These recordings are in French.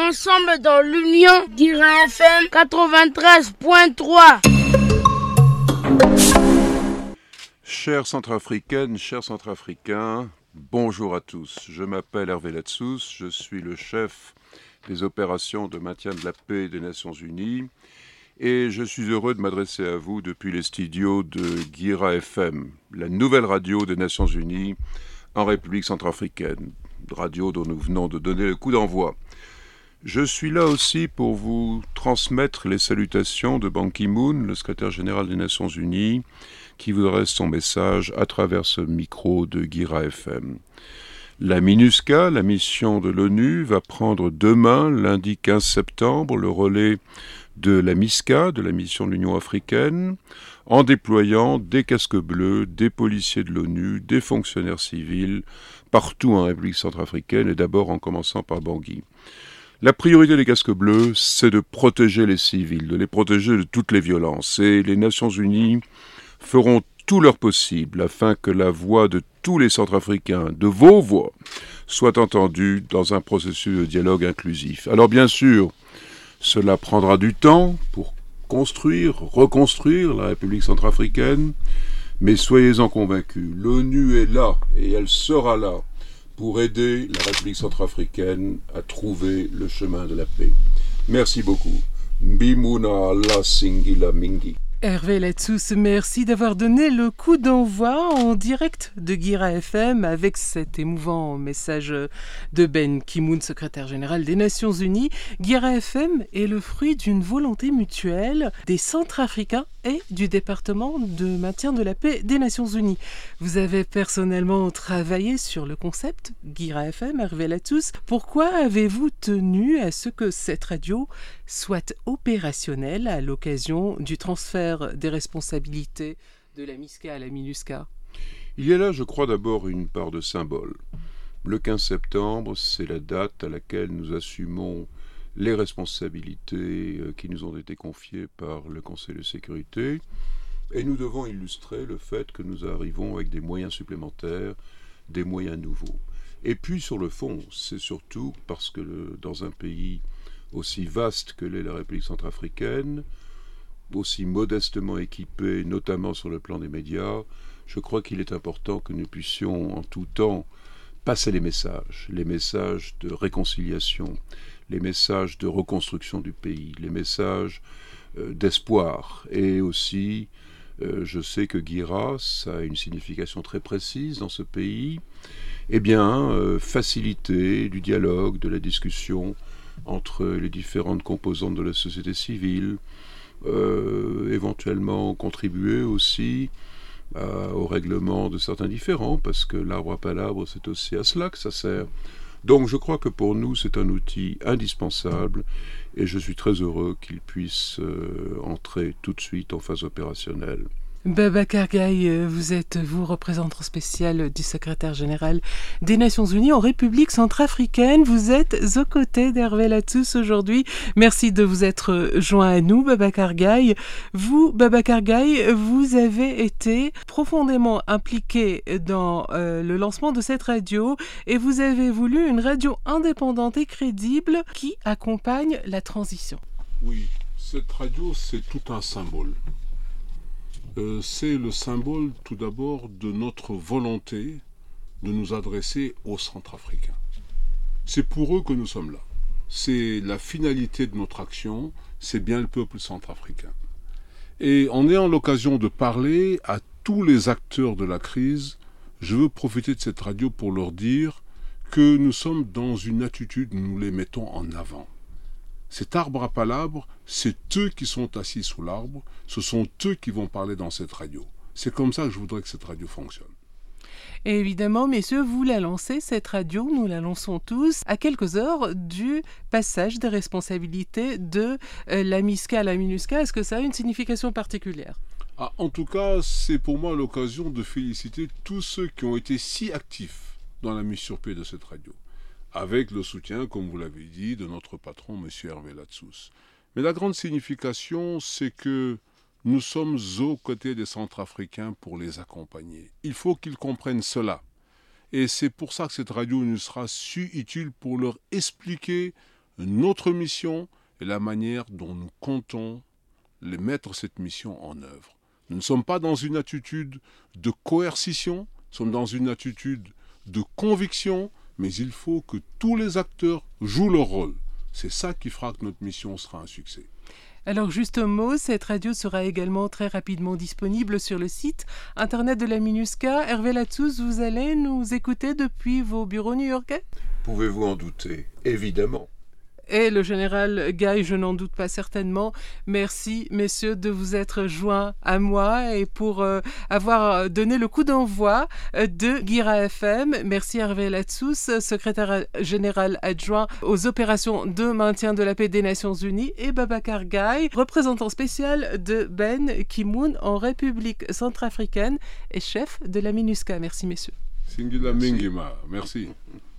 ensemble dans l'Union Guira FM 93.3. Chères Centrafricaines, chers Centrafricains, bonjour à tous. Je m'appelle Hervé Latsous, je suis le chef des opérations de maintien de la paix des Nations Unies et je suis heureux de m'adresser à vous depuis les studios de Guira FM, la nouvelle radio des Nations Unies en République centrafricaine, radio dont nous venons de donner le coup d'envoi. Je suis là aussi pour vous transmettre les salutations de Ban Ki-moon, le secrétaire général des Nations Unies, qui vous adresse son message à travers ce micro de Guira FM. La MINUSCA, la mission de l'ONU, va prendre demain, lundi 15 septembre, le relais de la MISCA, de la mission de l'Union africaine, en déployant des casques bleus, des policiers de l'ONU, des fonctionnaires civils, partout en République centrafricaine, et d'abord en commençant par Bangui. La priorité des casques bleus, c'est de protéger les civils, de les protéger de toutes les violences. Et les Nations Unies feront tout leur possible afin que la voix de tous les Centrafricains, de vos voix, soit entendue dans un processus de dialogue inclusif. Alors bien sûr, cela prendra du temps pour construire, reconstruire la République centrafricaine, mais soyez-en convaincus, l'ONU est là et elle sera là pour aider la République centrafricaine à trouver le chemin de la paix. Merci beaucoup. Mbimuna la singila mingi. Hervé Latsous, merci d'avoir donné le coup d'envoi en direct de Guira FM avec cet émouvant message de Ban Ki-moon, secrétaire général des Nations Unies. Guira FM est le fruit d'une volonté mutuelle des Centrafricains et du département de maintien de la paix des Nations Unies. Vous avez personnellement travaillé sur le concept Guira FM, Hervé Latsous. Pourquoi avez-vous tenu à ce que cette radio soit opérationnelle à l'occasion du transfert des responsabilités de la MISCA à la MINUSCA? Il y a là, je crois, d'abord une part de symbole. Le 15 septembre, c'est la date à laquelle nous assumons les responsabilités qui nous ont été confiées par le Conseil de sécurité, et nous devons illustrer le fait que nous arrivons avec des moyens supplémentaires, des moyens nouveaux. Et puis sur le fond, c'est surtout parce que dans un pays aussi vaste que l'est la République centrafricaine, aussi modestement équipée, notamment sur le plan des médias, je crois qu'il est important que nous puissions en tout temps passer les messages de réconciliation, les messages de reconstruction du pays, les messages d'espoir. Et aussi, je sais que Guira, ça a une signification très précise dans ce pays, faciliter du dialogue, de la discussion entre les différentes composantes de la société civile, éventuellement contribuer aussi au règlement de certains différends, parce que l'arbre à palabre, c'est aussi à cela que ça sert. Donc je crois que pour nous, c'est un outil indispensable, et je suis très heureux qu'il puisse entrer tout de suite en phase opérationnelle. Babacar Gaye, vous êtes représentant spécial du secrétaire général des Nations Unies en République centrafricaine. Vous êtes aux côtés d'Hervé Latsous aujourd'hui. Merci de vous être joint à nous, Babacar Gaye. Vous, Babacar Gaye, vous avez été profondément impliqué dans le lancement de cette radio et vous avez voulu une radio indépendante et crédible qui accompagne la transition. Oui, cette radio, c'est tout un symbole. C'est le symbole tout d'abord de notre volonté de nous adresser aux Centrafricains. C'est pour eux que nous sommes là. C'est la finalité de notre action, c'est bien le peuple centrafricain. Et en ayant l'occasion de parler à tous les acteurs de la crise, je veux profiter de cette radio pour leur dire que nous sommes dans une attitude où nous les mettons en avant. Cet arbre à palabre, c'est eux qui sont assis sous l'arbre, ce sont eux qui vont parler dans cette radio. C'est comme ça que je voudrais que cette radio fonctionne. Et évidemment, messieurs, vous la lancez, cette radio, nous la lançons tous, à quelques heures du passage des responsabilités de la MISCA à la MINUSCA. Est-ce que ça a une signification particulière ? En tout cas, c'est pour moi l'occasion de féliciter tous ceux qui ont été si actifs dans la mise sur pied de cette radio, avec le soutien, comme vous l'avez dit, de notre patron, M. Hervé Latsous. Mais la grande signification, c'est que nous sommes aux côtés des Centrafricains pour les accompagner. Il faut qu'ils comprennent cela. Et c'est pour ça que cette radio nous sera si utile pour leur expliquer notre mission et la manière dont nous comptons mettre cette mission en œuvre. Nous ne sommes pas dans une attitude de coercition, nous sommes dans une attitude de conviction, mais il faut que tous les acteurs jouent leur rôle. C'est ça qui fera que notre mission sera un succès. Alors juste un mot, cette radio sera également très rapidement disponible sur le site internet de la MINUSCA. Hervé Latsous, vous allez nous écouter depuis vos bureaux new-yorkais ? Pouvez-vous en douter ? Évidemment. Et le général Guy, je n'en doute pas certainement. Merci, messieurs, de vous être joints à moi et pour avoir donné le coup d'envoi de Guira FM. Merci Hervé Latsous, secrétaire général adjoint aux opérations de maintien de la paix des Nations Unies, et Babacar Gaye, représentant spécial de Ben Ki-moon en République centrafricaine et chef de la MINUSCA. Merci, messieurs. Singila Mingima, merci.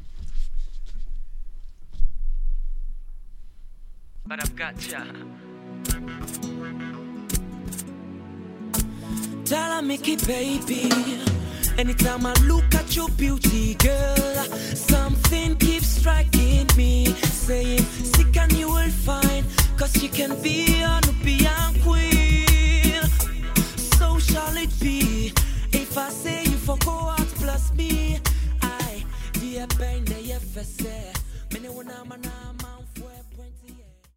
But I've got ya. Tell Mickey baby, anytime I look at your beauty, girl, something keeps striking me, saying, sick and you will find, cause you can be a Nubian queen. So shall it be, if I say you for go out plus me, I, dear pain, they ever say, many one